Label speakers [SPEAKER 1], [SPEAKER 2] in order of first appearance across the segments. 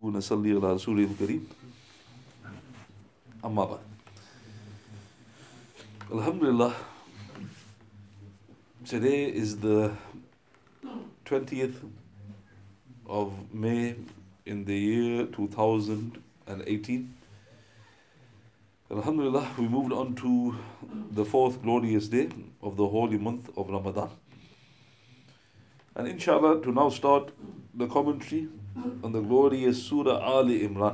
[SPEAKER 1] ونصلي على رسوله الكريم أما بعد. Alhamdulillah, today is the 20th of May in the year 2018. Alhamdulillah, we moved on to the fourth glorious day of the holy month of Ramadan. And inshallah, to now start the commentary on the glorious Surah Ali Imran.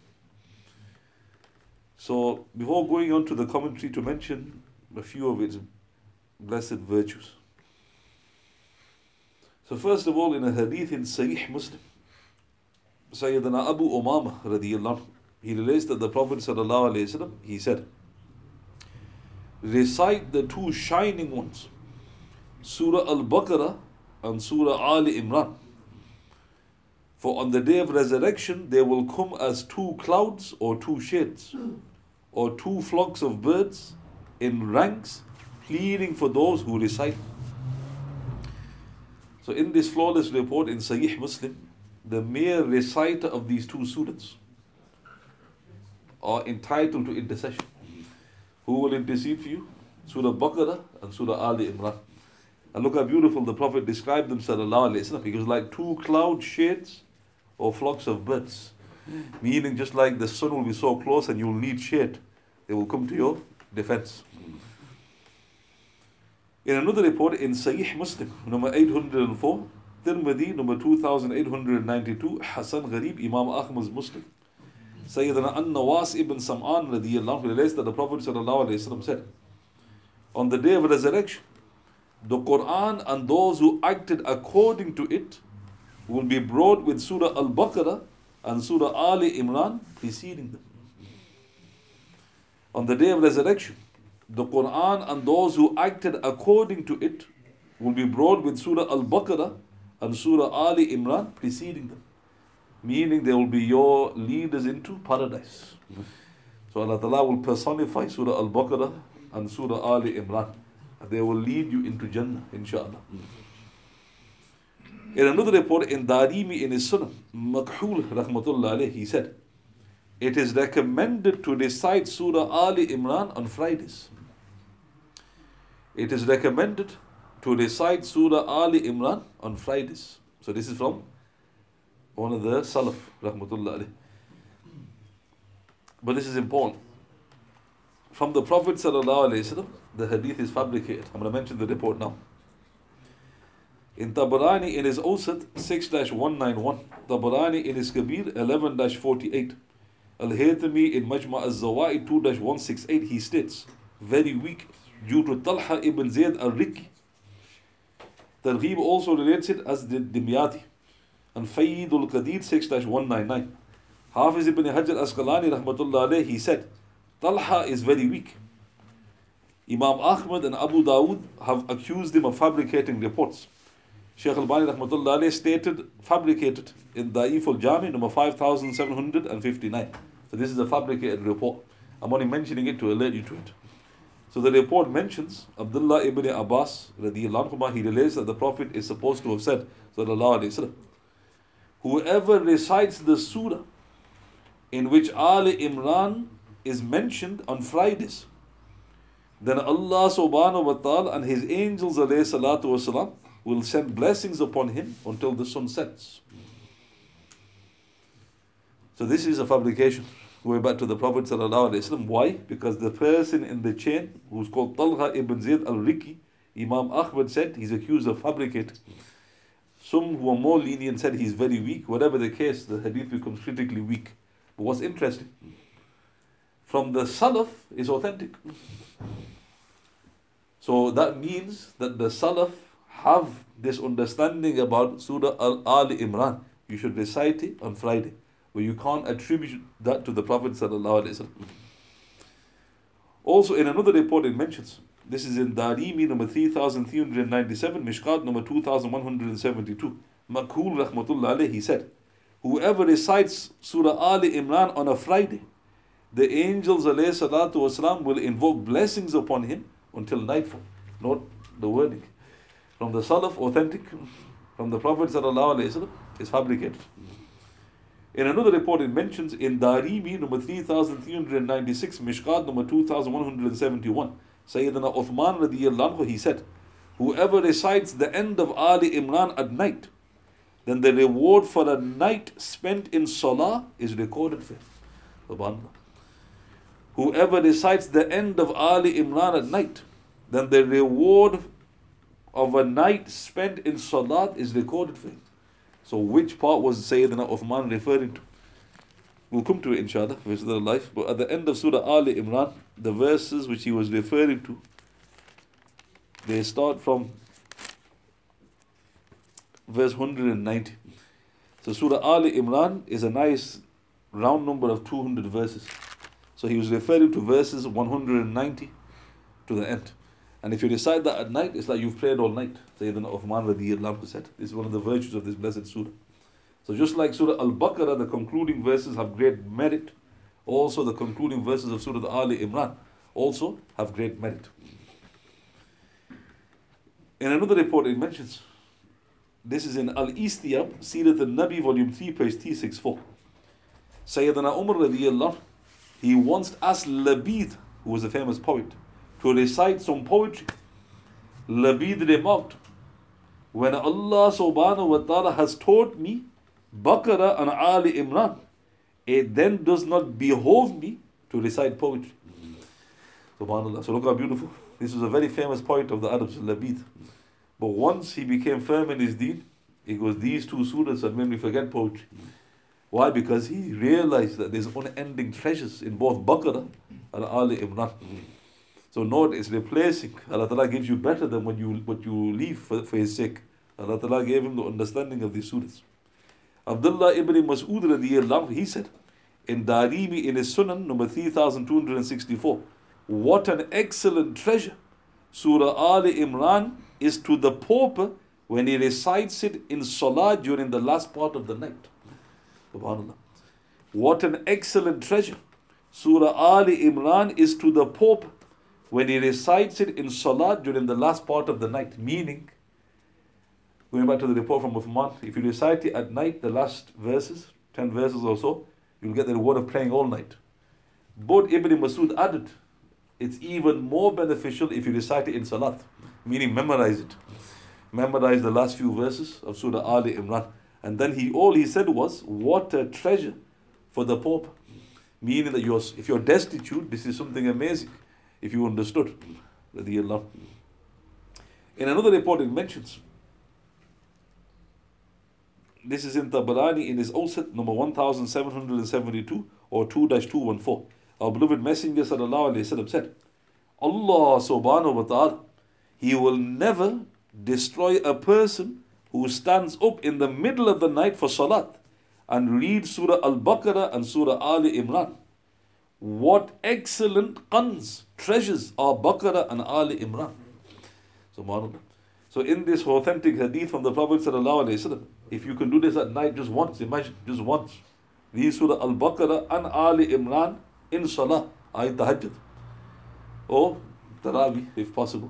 [SPEAKER 1] So, before going on to the commentary, to mention a few of its blessed virtues. So, first of all, in a hadith in Sahih Muslim, Sayyidina Abu Umama radiyallahu anhu, he relates that the Prophet sallallahu alaihi wasallam, he said, recite the two shining ones, Surah Al-Baqarah and Surah Ali Imran. For on the day of resurrection, they will come as two clouds or two shades, or two flocks of birds in ranks, pleading for those who recite. So in this flawless report in Sahih Muslim, the mere reciter of these two surahs are entitled to intercession. Who will intercede for you? Surah Baqarah and Surah Ali Imran. And look how beautiful the Prophet described them, sallallahu alayhi wasallam. He was like two cloud shades or flocks of birds. Meaning just like the sun will be so close and you will need shade, they will come to your defense. In another report in Sahih Muslim, number 804, Tirmidhi, number 2892, Hasan Gharib, Imam Ahmad's Muslim, Sayyidina An-Nawas ibn Sam'an radiyallahu anhu relates that the Prophet sallallahu alayhi wasallam said, on the day of resurrection, the Quran and those who acted according to it will be brought with Surah Al-Baqarah and Surah Ali Imran preceding them. On the day of resurrection, the Quran and those who acted according to it will be brought with Surah Al-Baqarah and Surah Ali Imran preceding them. Meaning they will be your leaders into paradise. So Allah Ta'ala will personify Surah Al-Baqarah and Surah Ali Imran. They will lead you into Jannah, inshallah. In another report in Darimi in his Sunnah, Makhul rahmatullah alayhi, he said, it is recommended to recite Surah Ali Imran on Fridays. It is recommended to recite Surah Ali Imran on Fridays. So this is from one of the Salaf rahmatullah alayhi. But this is important. From the Prophet sallallahu alaihi wasallam, the hadith is fabricated. I'm going to mention the report now. In Tabarani in his Awsat 6-191, Tabarani in his Kabir 11-48, Al-Haythami in Majma' al-Zawaid 2-168, he states, very weak due to Talha ibn Zayd al-Rikki. Targhib also relates it as the Dimyati. And Fayyid al-Qadir 6-199. Hafiz ibn Hajar Asqalani rahmatullah alayhi, he said, Talha is very weak. Imam Ahmad and Abu Dawood have accused him of fabricating reports. Shaykh al-Bani rahmatullah alayhi stated, fabricated in Da'if al-Jami number 5759. So this is a fabricated report. I'm only mentioning it to alert you to it. So the report mentions Abdullah ibn Abbas radiyallahu anhu, he relates that the Prophet is supposed to have said, sallallahu alayhi wasallam, whoever recites the surah in which Ali Imran is mentioned on Fridays, then Allah subhanahu wa ta'ala and his angels alayhi salatu wasalam will send blessings upon him until the sun sets. So this is a fabrication. Going back to the Prophet sallallahu alaihi wasallam. Why? Because the person in the chain who's called Talha ibn Zayd al-Rikki, Imam Ahmad said he's accused of fabricating. Some who are more lenient said he's very weak. Whatever the case, the hadith becomes critically weak. But what's interesting, from the Salaf is authentic. So that means that the Salaf have this understanding about Surah Ali Imran. You should recite it on Friday. But you can't attribute that to the Prophet sallallahu alaihi wasallam. Also in another report it mentions, this is in Darimi number 3397, Mishkat number 2172. Makhul rahmatullah alayhi, he said, whoever recites Surah Ali Imran on a Friday, the angels alayhi salatu wasalam will invoke blessings upon him until nightfall. Note the wording. From the Salaf, authentic. From the Prophet sallallahu alaihi wasallam, is fabricated. In another report, it mentions in Darimi, number 3396, Mishkat, number 2171, Sayyidina Uthman radiyallahu anhu, he said, whoever recites the end of Ali Imran at night, then the reward for a night spent in Salah is recorded for him. SubhanAllah. Whoever recites the end of Ali Imran at night, then the reward of a night spent in Salat is recorded for him. So which part was Sayyidina Uthman referring to? We'll come to it inshallah, verses of the life. But at the end of Surah Ali Imran, the verses which he was referring to, they start from verse 190. So Surah Ali Imran is a nice round number of 200 verses. So he was referring to verses 190 to the end. And if you recite that at night, it's like you've prayed all night. Sayyidina Uthman radiyallahu anhu said. This is one of the virtues of this blessed surah. So just like Surah Al-Baqarah, the concluding verses have great merit. Also the concluding verses of Surah Ali Imran also have great merit. In another report it mentions, this is in Al-Istiyab, Sirat al-Nabi, volume 3, page 364. Sayyidina Umar radiyallahu anhu, he once asked Labid, who was a famous poet, to recite some poetry. Labid remarked, when Allah subhanahu wa ta'ala has taught me Baqarah and Ali Imran, it then does not behove me to recite poetry. SubhanAllah. So look how beautiful. This was a very famous poet of the Arabs, Labid. But once he became firm in his deen, it was these two surahs that made me forget poetry. Why? Because he realized that there's unending treasures in both Baqarah and Ali Imran. So note, it's replacing. Allah Ta'ala gives you better than what you leave for his sake. Allah Ta'ala gave him the understanding of these surahs. Abdullah ibn Mas'ud radiyallahu anhu, he said, in Darimi in his Sunan, number 3264, what an excellent treasure Surah Ali Imran is to the pauper when he recites it in Salah during the last part of the night. SubhanAllah. What an excellent treasure Surah Ali Imran is to the pauper when he recites it in Salah during the last part of the night. Meaning, going back to the report from Uthman, if you recite it at night, the last verses, 10 verses or so, you'll get the reward of praying all night. But Ibn Masud added, it's even more beneficial if you recite it in Salat, meaning memorize it. Memorize the last few verses of Surah Ali Imran. And then all he said was, what a treasure for the pauper. Meaning that if you're destitute, this is something amazing, if you understood. In another report it mentions, this is in Tabarani in his Awsat, number 1772 or 2-214. Our beloved Messenger sallallahu alayhi wa sallam said, Allah subhanahu wa ta'ala, He will never destroy a person who stands up in the middle of the night for salat and reads Surah Al-Baqarah and Surah Ali Imran. What excellent qans, treasures are Baqarah and Ali Imran. SubhanAllah. So in this authentic hadith from the Prophet sallallahu alayhi wa sallam, if you can do this at night just once, imagine, just once, read Surah Al-Baqarah and Ali Imran in Salah, ayat tahajjud, or Taraweeh if possible.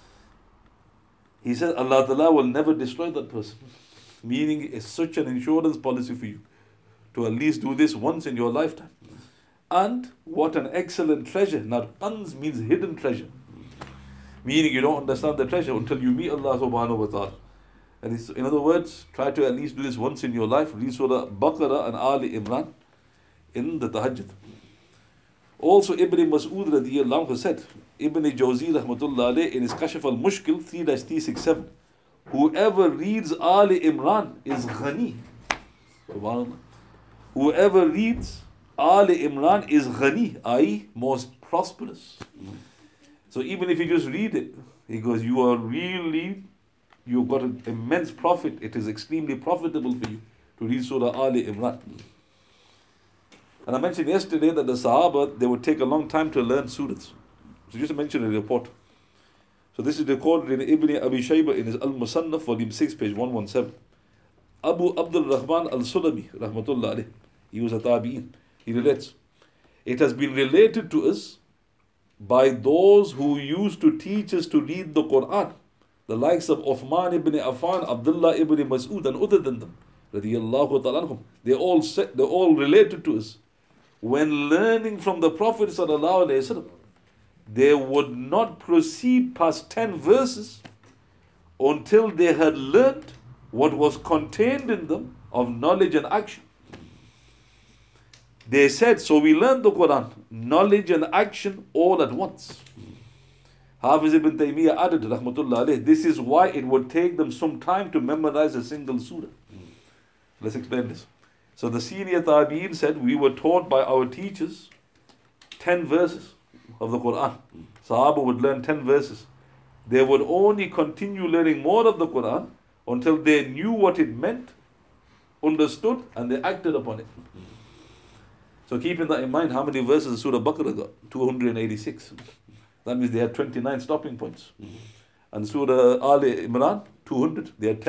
[SPEAKER 1] He says Allah Ta'ala will never destroy that person. Meaning it's such an insurance policy for you to at least do this once in your lifetime. And what an excellent treasure. Now, qans means hidden treasure. Meaning you don't understand the treasure until you meet Allah subhanahu wa ta'ala. And in other words, try to at least do this once in your life. Read Surah Baqarah and Ali Imran in the tahajjud. Also, Ibn Mas'ud radiyallahu anhu said, Ibn Jawzi rahmatullah alayh in his Kashf al-Mushkil 3-367, whoever reads Ali Imran is ghani. SubhanAllah. Whoever reads Ali Imran is ghani, i.e. most prosperous. So even if you just read it, he goes, you've got an immense profit. It is extremely profitable for you to read Surah Ali Imran. And I mentioned yesterday that the Sahaba, they would take a long time to learn surahs. So just to mention a report. So this is recorded in Ibn Abi Shayba in his Al-Musannaf, volume 6, page 117. Abu Abdul Rahman Al-Sulami, rahmatullah alayh, he was a tabi'in. He relates, it has been related to us by those who used to teach us to read the Quran, the likes of Uthman ibn Affan, Abdullah ibn Mas'ud and other than them, radiyallahu ta'ala anhum, they all related to us. When learning from the Prophet sallallahu alaihi wasallam, they would not proceed past 10 verses until they had learned what was contained in them of knowledge and action. They said, so we learned the Quran, knowledge and action all at once. Hafiz ibn Taymiyyah added, rahmatullah alayh, this is why it would take them some time to memorize a single surah. Let's explain this. So the senior Tabi'in said, we were taught by our teachers 10 verses of the Quran. Sahaba would learn 10 verses. They would only continue learning more of the Quran until they knew what it meant, understood, and they acted upon it. So keeping that in mind, how many verses Surah Baqarah got? 286. That means they had 29 stopping points. And Surah Ali Imran, 200. They had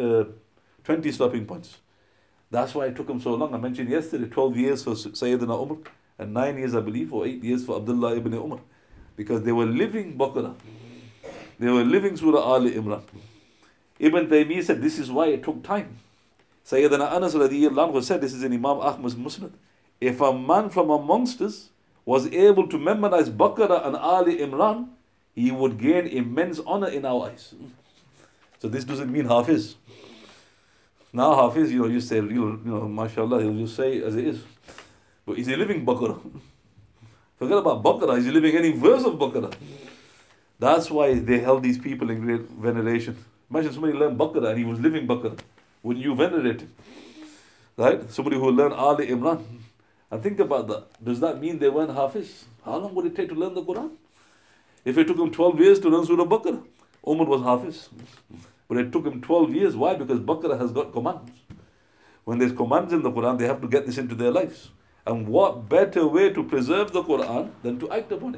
[SPEAKER 1] 20 stopping points. That's why it took them so long. I mentioned yesterday, 12 years for Sayyidina Umar, and 9 years, I believe, or 8 years for Abdullah ibn Umar. Because they were living Baqarah. They were living Surah Ali Imran. Ibn Taymiyyah said, this is why it took time. Sayyidina Anas radiyallahu anhu said, this is in Imam Ahmad's Musnad, if a man from amongst us was able to memorize Baqarah and Ali Imran, he would gain immense honor in our eyes. So this doesn't mean Hafiz. Now Hafiz, you say, mashallah, he'll just say as it is. But is he living Baqarah? Forget about Baqarah, is he living any verse of Baqarah? That's why they held these people in great veneration. Imagine somebody learned Baqarah and he was living Baqarah. Wouldn't you venerate him? Right? Somebody who learned Ali Imran. And think about that. Does that mean they weren't Hafiz? How long would it take to learn the Quran? If it took them 12 years to learn Surah Baqarah, Umar was Hafiz. But it took him 12 years. Why? Because Baqarah has got commands. When there's commands in the Quran, they have to get this into their lives. And what better way to preserve the Quran than to act upon it?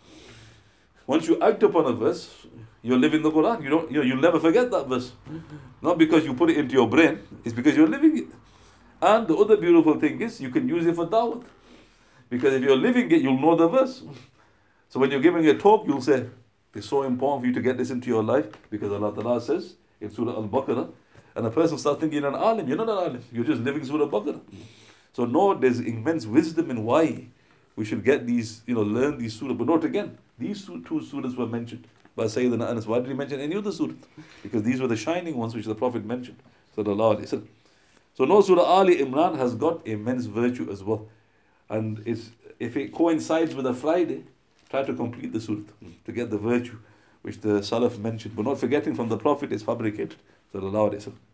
[SPEAKER 1] Once you act upon a verse, you're living the Quran. You'll never forget that verse. Not because you put it into your brain, it's because you're living it. And the other beautiful thing is, you can use it for da'wah. Because if you're living it, you'll know the verse. So when you're giving a talk, you'll say, it's so important for you to get this into your life, because Allah Ta'ala says in Surah Al-Baqarah, and a person starts thinking you're an alim. You're not an alim. You're just living Surah Baqarah. So no, there's immense wisdom in why we should get these, learn these surahs. But note again, these two surahs were mentioned by Sayyidina Anas. Why did he mention any other surah? Because these were the shining ones which the Prophet mentioned. Sallallahu Alaihi Wasallam. So no, Surah Ali Imran has got immense virtue as well. And if it coincides with a Friday, try to complete the surah to get the virtue which the Salaf mentioned. But not forgetting from the Prophet is fabricated. Sallallahu Alaihi Wasallam.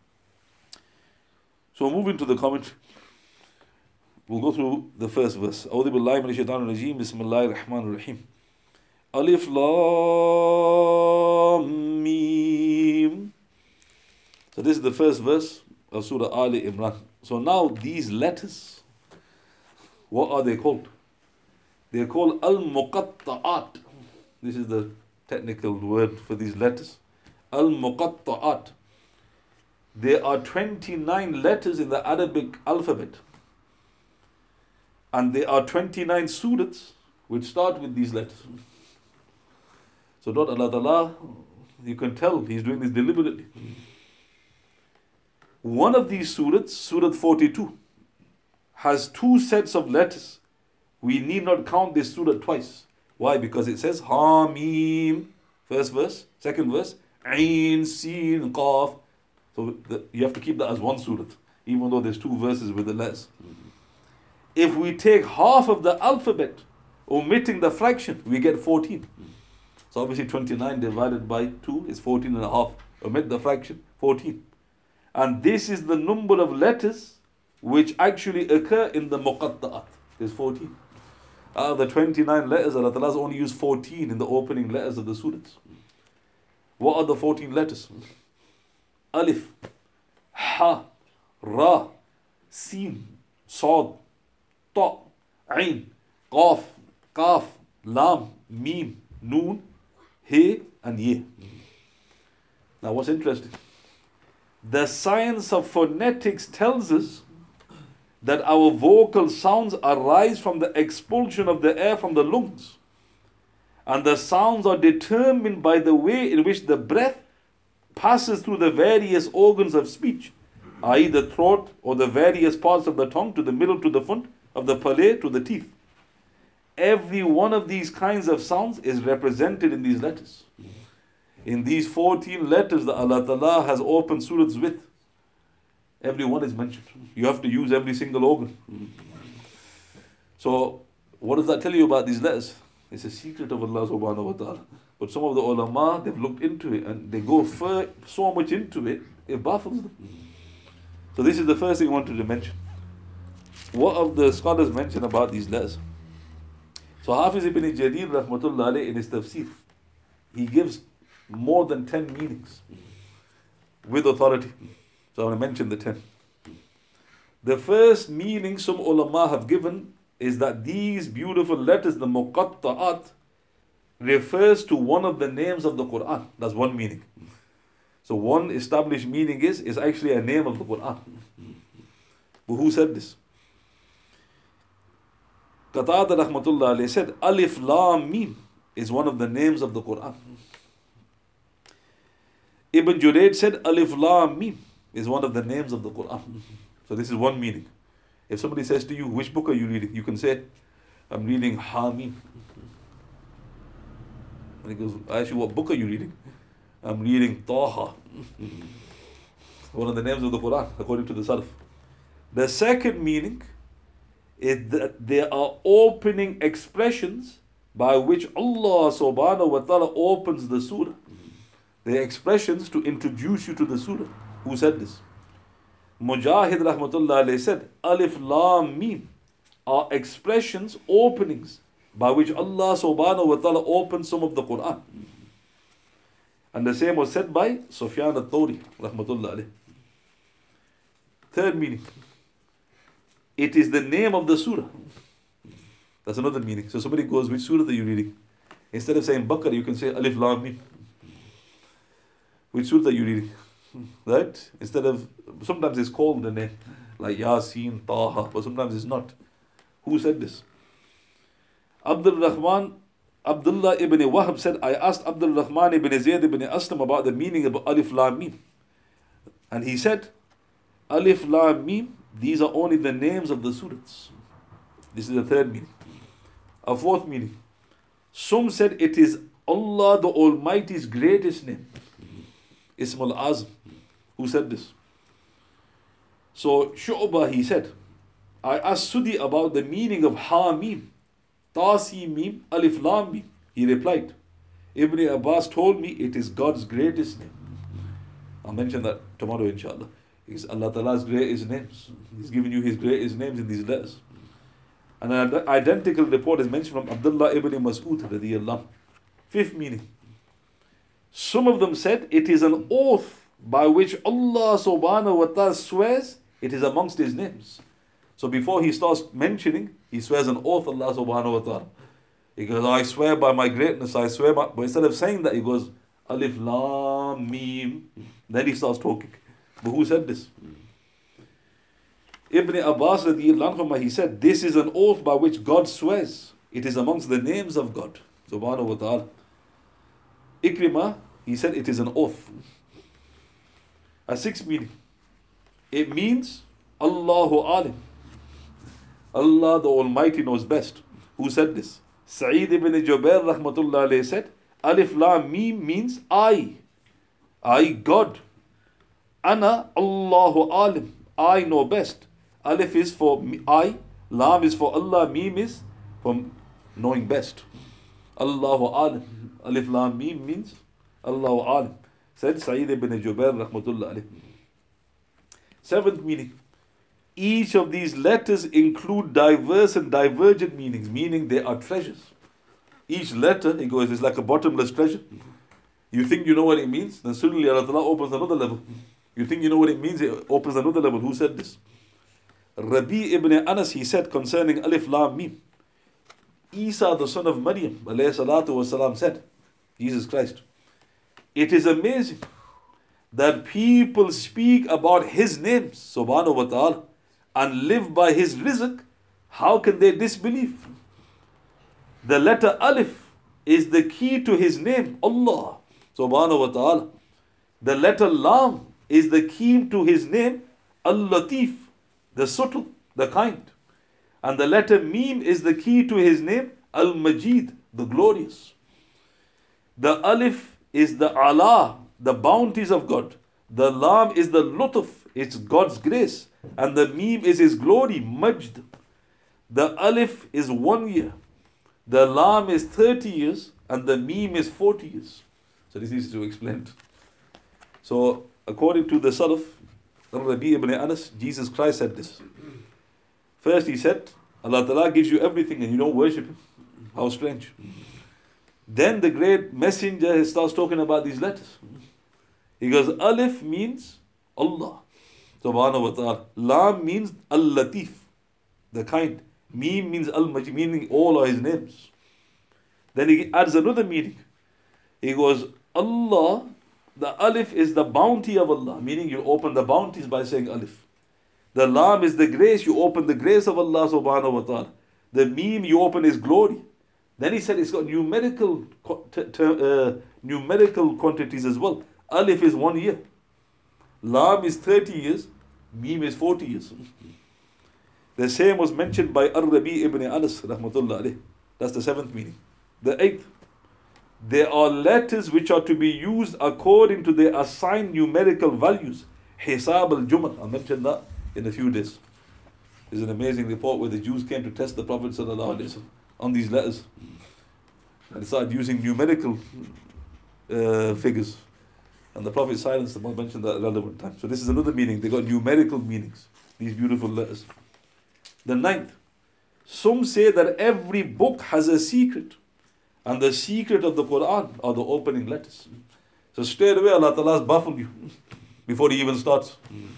[SPEAKER 1] So moving to the commentary. We'll go through the first verse. A'udhu billahi minash shaitanir rajeem. Bismillahir rahmanir rahim. Alif Lam Mim. So this is the first verse of Surah Ali Imran. So now these letters, what are they called? They are called Al-Muqatta'at. This is the technical word for these letters. Al-Muqatta'at. There are 29 letters in the Arabic alphabet. And there are 29 surahs which start with these letters. So not Allah Ta'ala, you can tell He's doing this deliberately. One of these surahs, Surah 42, has 2 sets of letters. We need not count this surah twice. Why? Because it says Hamim, first verse, second verse, Ain, Sin, Qaf. So you have to keep that as one surah, even though there's 2 verses with the letters. If we take half of the alphabet, omitting the fraction, we get 14. So obviously 29 divided by 2 is 14 and a half. Omit the fraction, 14. And this is the number of letters which actually occur in the muqatta'at. There's 14. Out of the 29 letters, Allah Ta'ala has only used 14 in the opening letters of the surahs. What are the 14 letters? Alif, Ha, Ra, Sin, Sad, Ta, Ain, Qaf, Kaf, Lam, Mim, Noon, He, and Ye. Now what's interesting? The science of phonetics tells us that our vocal sounds arise from the expulsion of the air from the lungs. And the sounds are determined by the way in which the breath passes through the various organs of speech. i.e. the throat or the various parts of the tongue to the middle to the front of the palate to the teeth. Every one of these kinds of sounds is represented in these letters. In these 14 letters that Allah Ta'ala has opened surahs with, every one is mentioned. You have to use every single organ. So, what does that tell you about these letters? It's a secret of Allah subhanahu wa ta'ala. But some of the ulama, they've looked into it and they go so much into it, it baffles them. So this is the first thing I wanted to mention. What have the scholars mentioned about these letters? So Hafiz ibn Jarir rahmatullah alayhi in his tafsir, he gives more than 10 meanings with authority. So I want to mention the 10. The first meaning some ulama have given is that these beautiful letters, the muqatta'at, refers to one of the names of the Quran. That's one meaning. So one established meaning is actually a name of the Quran. But who said this? Qatada rahmatullah alayhi said, Alif Lam Mim is one of the names of the Quran. Ibn Jurayd said, Alif Lam Mim is one of the names of the Quran. So this is one meaning. If somebody says to you, which book are you reading? You can say, I'm reading Hamim. And he goes, actually, what book are you reading? I'm reading Taha. One of the names of the Quran, according to the Salaf. The second meaning is that there are opening expressions by which Allah subhanahu wa ta'ala opens the surah. They are expressions to introduce you to the surah. Who said this? Mujahid rahmatullah alayhi said, Alif Lam Mim are expressions, openings by which Allah subhanahu wa ta'ala opens some of the Quran. And the same was said by Sufyan al-Thawri rahmatullah alayhi. Third meaning, it is the name of the surah. That's another meaning. So somebody goes, which surah are you reading? Instead of saying Baqarah, you can say Alif Lam Mim. Which surah are you reading? Right? Instead of, sometimes it's called the name, like Yasin, Taha, but sometimes it's not. Who said this? Abdullah ibn Wahab said, I asked Abdul Rahman ibn Zayd ibn Aslam about the meaning of Alif Lam Mim. And he said, Alif Lam Mim, these are only the names of the surahs. This is the third meaning. A fourth meaning. Some said it is Allah the Almighty's greatest name. Ismul Azam. Who said this? So Shu'bah, he said, I asked Sudi about the meaning of Hamim, Tasi Mim, Alif Lam Mim. He replied, Ibn Abbas told me it is God's greatest name. I'll mention that tomorrow inshallah. It's Allah Ta'ala's greatest names. He's given you His greatest names in these letters. And an identical report is mentioned from Abdullah ibn Mas'ud radiyallahu. Fifth meaning. Some of them said it is an oath by which Allah subhanahu wa ta'ala swears it is amongst His names. So before he starts mentioning, he swears an oath Allah subhanahu wa ta'ala. He goes, I swear by my greatness, I swear by... But instead of saying that, he goes, Alif Lam Mim. Then he starts talking. But who said this? Ibn Abbas radiyallahu anhu, he said, this is an oath by which God swears. It is amongst the names of God subhanahu wa ta'ala. Ikrimah, he said it is an oath. A sixth meaning. It means Allahu Alim. Allah the Almighty knows best. Who said this? Sa'id ibn Jubair rahmatullah alayhi said, Alif Lam Mim means I God. Ana Allahu Alim. I know best. Alif is for I, Lam is for Allah, Mim is for knowing best. Allahu Alim. Alif Lam Mim means Allahu Alim. Said Sa'id ibn Jubair rahmatullah alayhi. Seventh meaning. Each of these letters include diverse and divergent meanings, meaning they are treasures. Each letter, he goes, is like a bottomless treasure. You think you know what it means, then suddenly Allah Ta'ala opens another level. You think you know what it means, it opens another level. Who said this? Rabi ibn Anas, he said concerning Alif Lam Mim, Isa the son of Maryam alayhi salatu wasalam said, Jesus Christ, it is amazing that people speak about His names, subhanahu wa ta'ala, and live by His rizq. How can they disbelieve? The letter Alif is the key to His name, Allah subhanahu wa ta'ala. The letter Lam is the key to His name, Al-Latif, the subtle, the kind. And the letter Mim is the key to his name, Al-Majid, the glorious. The Alif is the Allah, the bounties of God. The Lam is the Lutf, it's God's grace. And the Mim is his glory, Majd. The Alif is 1 year. The Lam is 30 years. And the Mim is 40 years. So this is to explain. So according to the Salaf, Rabi ibn Anas, Jesus Christ said this. First he said, Allah Ta'ala gives you everything and you don't worship Him. How strange. Then the great messenger starts talking about these letters. He goes, Alif means Allah, subhanahu wa ta'ala. Lam means Al-Latif, the kind. Mim means Al-Majid, meaning all are his names. Then he adds another meaning. He goes, Allah, the Alif is the bounty of Allah, meaning you open the bounties by saying Alif. The Lam is the grace, you open the grace of Allah subhanahu wa ta'ala. The Mim, you open His glory. Then he said it's got numerical quantities as well. Alif is 1 year. Lam is 30 years. Mim is 40 years. The same was mentioned by Ar-Rabi ibn Anas, rahmatullah alayh. That's the 7th meaning. The 8th. There are letters which are to be used according to their assigned numerical values. Hisab al-Jumal. I'll mention that in a few days. There's an amazing report where the Jews came to test the Prophet sallallahu alaihi wasallam on these letters. And they started using numerical figures. And the Prophet silenced them, I'll mention that at a relevant time. So this is another meaning. They got numerical meanings, these beautiful letters. The 9th. Some say that every book has a secret. And the secret of the Quran are the opening letters. So straight away Allah Ta'ala has baffled you before He even starts.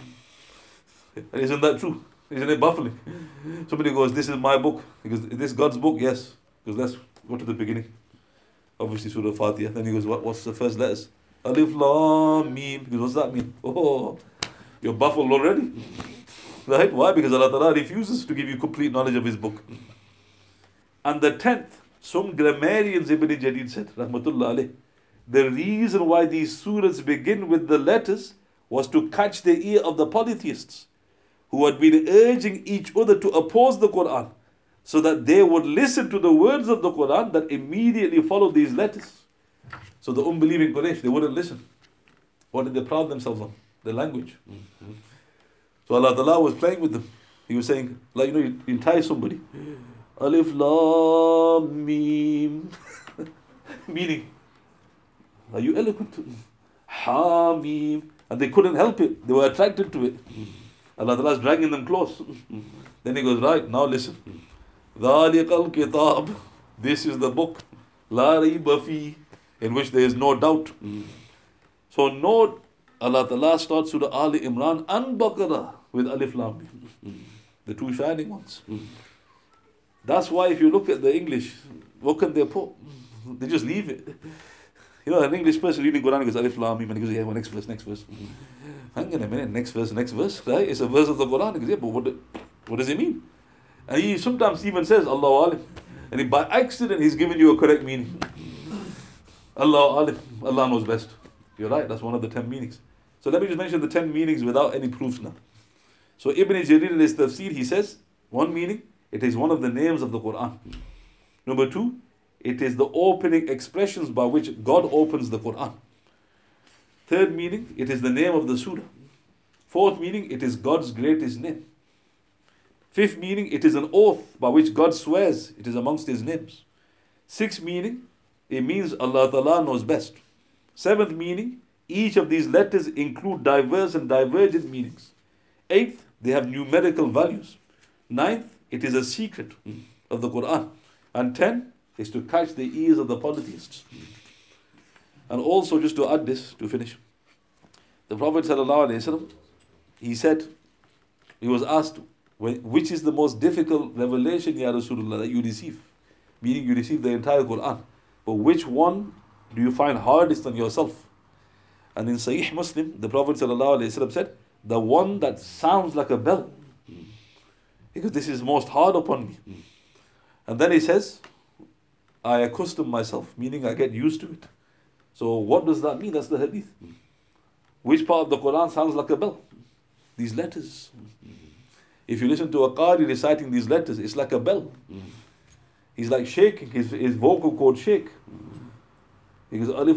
[SPEAKER 1] And isn't that true? Isn't it baffling? Somebody goes, this is my book. He goes, is this God's book? Yes. He goes, let's go to the beginning. Obviously Surah Fatiha. Then he goes, what's the first letters? Alif, Lam, Mim. He goes, what's that mean? Oh, you're baffled already. Right? Why? Because Allah Ta'ala refuses to give you complete knowledge of His book. And the 10th, some grammarians, Ibn Jarir said, Rahmatullah alayh, the reason why these surahs begin with the letters was to catch the ear of the polytheists, who had been urging each other to oppose the Quran, so that they would listen to the words of the Quran that immediately followed these letters. So the unbelieving Quraysh, they wouldn't listen. What did they pride themselves on? The language. So Allah Ta'ala was playing with them. He was saying, like, you entice somebody. Alif, Lam, Mim. Meaning, are you eloquent? Ha, Mim. And they couldn't help it. They were attracted to it. Allah Ta'ala is dragging them close. Then He goes, right, now listen. ذَلِقَ الْكِتَابِ. This is the book. لَا رَيْبَ فِيهِ, in which there is no doubt. So note, Allah Ta'ala starts Surah Ali Imran and Baqarah with Alif Lam Mim. The two shining ones. That's why if you look at the English, what can they put? They just leave it. An English person reading Quran goes Alif Lam Mim and he goes, yeah, well, next verse. Hang on a minute, next verse, right? It's a verse of the Quran. He goes, yeah, but what does it mean? And he sometimes even says, Allahu Alim. And by accident, he's giving you a correct meaning. Allahu Alim. Allah knows best. You're right, that's one of the 10 meanings. So let me just mention the 10 meanings without any proofs now. So Ibn Jarir in his tafsir, he says, one meaning, it is one of the names of the Quran. Number 2, it is the opening expressions by which God opens the Quran. Third meaning, it is the name of the surah. Fourth meaning, it is God's greatest name. Fifth meaning, it is an oath by which God swears it is amongst His names. Sixth meaning, it means Allah Ta'ala knows best. Seventh meaning, each of these letters include diverse and divergent meanings. Eighth, they have numerical values. Ninth, it is a secret of the Quran. And 10 is to catch the ears of the polytheists. And also, just to add this, to finish, the Prophet ﷺ, he said, he was asked, which is the most difficult revelation, Ya Rasulullah, that you receive? Meaning you receive the entire Quran. But which one do you find hardest on yourself? And in Sahih Muslim, the Prophet ﷺ said, the one that sounds like a bell. Because this is most hard upon me. And then he says, I accustom myself, meaning I get used to it. So what does that mean? That's the hadith. Which part of the Quran sounds like a bell? these letters. If you listen to a Qari reciting these letters, it's like a bell. He's like shaking, his vocal cords shake. He goes, Alif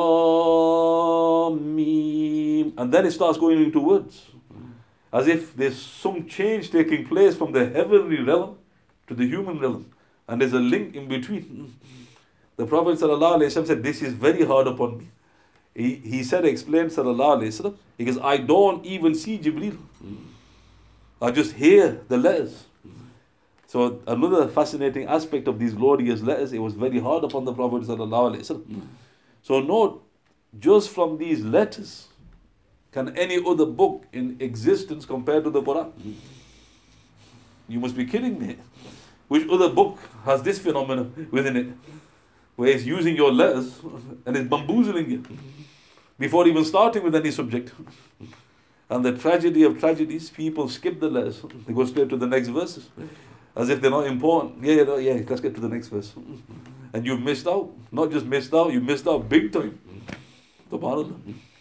[SPEAKER 1] Lam Mim. And then it starts going into words. As if there's some change taking place from the heavenly realm to the human realm. And there's a link in between. The Prophet ﷺ said, this is very hard upon me. He said, explained ﷺ, he goes, I don't even see Jibreel. I just hear the letters. So another fascinating aspect of these glorious letters, it was very hard upon the Prophet ﷺ. So note, just from these letters, can any other book in existence compare to the Quran? You must be kidding me. Which other book has this phenomenon within it? Where it's using your letters and it's bamboozling you before even starting with any subject. And the tragedy of tragedies, people skip the letters. They go straight to the next verses. As if they're not important. Yeah, let's get to the next verse. And you've missed out. Not just missed out, you missed out big time. SubhanAllah.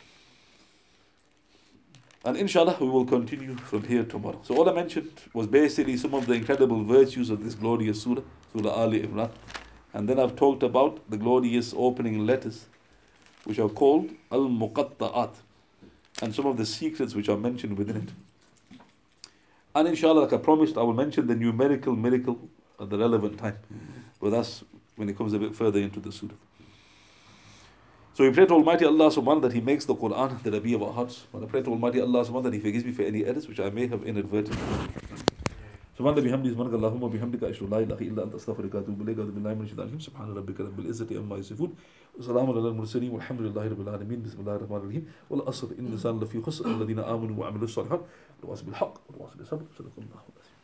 [SPEAKER 1] And inshallah, we will continue from here tomorrow. So all I mentioned was basically some of the incredible virtues of this glorious surah, Surah Ali Imran. And then I've talked about the glorious opening letters, which are called Al-Muqatta'at, and some of the secrets which are mentioned within it. And inshallah, like I promised, I will mention the numerical miracle at the relevant time. But that's when it comes a bit further into the surah. So we pray to Almighty Allah subhanahu wa ta'ala that He makes the Quran the Rabi of our hearts. And I pray to Almighty Allah subhanahu wa ta'ala that He forgives me for any errors which I may have inadvertently. سبحان الله بحمده سبحانك اللهم وبحمدك أشهد أن لا إله إلا أنت أستغفرك وأتوب إليك أعوذ بالله من الشيطان الرجيم سبحان ربك رب العزة عما يصفون وسلام على المرسلين والحمد لله رب العالمين بسم الله الرحمن الرحيم والعصر إن الإنسان لفي خسر الذين آمنوا وعملوا الصالحات والتواصوا بالحق والتواصوا بالصبر صدق الله العظيم.